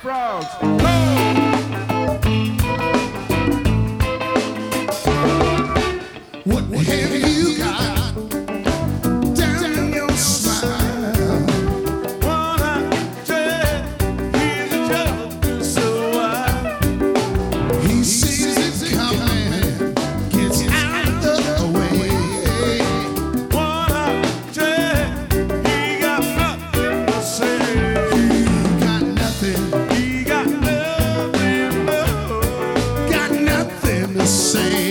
frogs. Oh! What have you got down in your smile? One I said he's a joker, so I. He sees it coming, gets out of the way. One I said he got nothing to say. He got nothing, He got nothing, no. got nothing to say.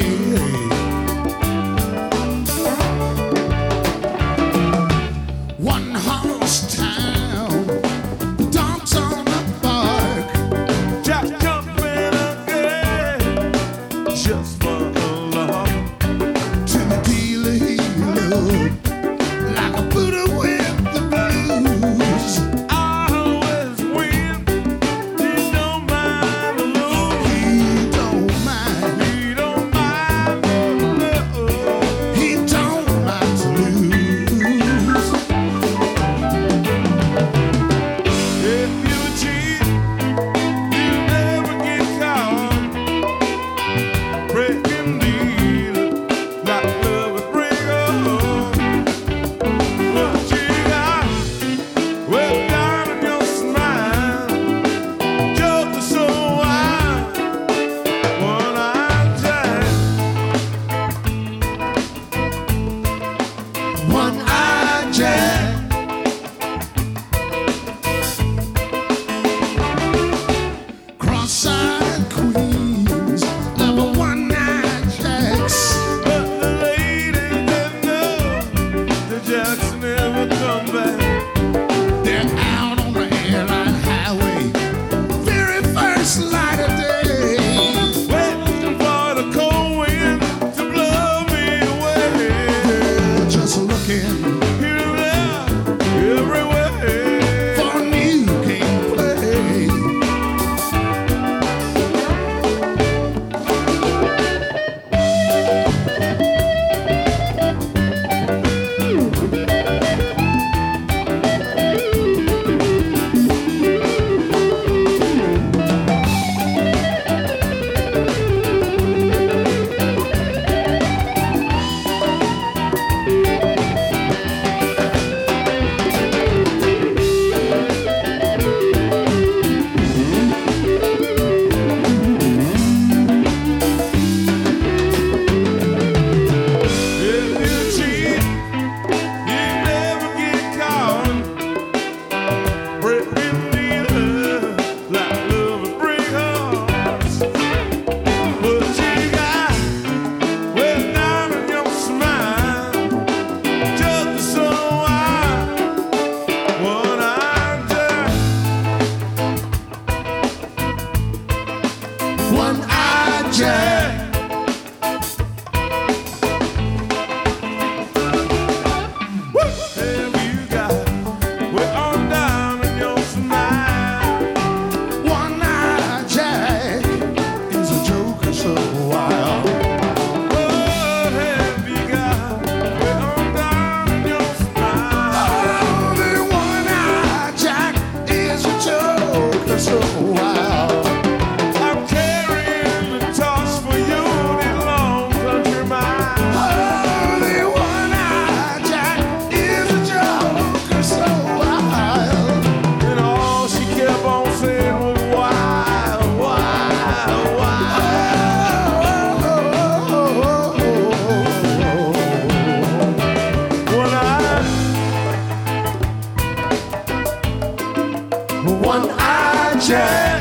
One horse town, the dogs on the bark. Jack jumping again, just for a lark. To the dealer he looked like a Buddha with the blues. I always win, he don't mind the lose. He don't mind, He don't mind the lose. he don't mind to lose. If you cheat, you never get caught. Breaking deal, like love would bring home. What you got, well down in your smile, joker so wild, one-eyed Jack. One-eyed Jack. Cross-eyed queens love a one-eyed Jacks. But the ladies that know the Jacks never come back. They're out on the airline highway, very first light of day. Waiting for the cold wind to blow me away. They're just looking Here and there, everywhere. for a new gameplay. If you cheat, you never get caught. Breaking dealer, like love would bring hearts. What you got, well down in your smile, just so wild, one-eyed Jack. One-eyed Jack. Have you got, well on down in your smile. One-eyed Jack is a joker so wild. What have you got, well on down in your smile. Oh, the one-eyed Jack is a joker so wild. I'm carrying the torch for you, this long country mile. Oh, the one-eyed Jack is a joker so wild. And all she kept on saying was wild, wild, wild. One-eyed One-eyed Jack.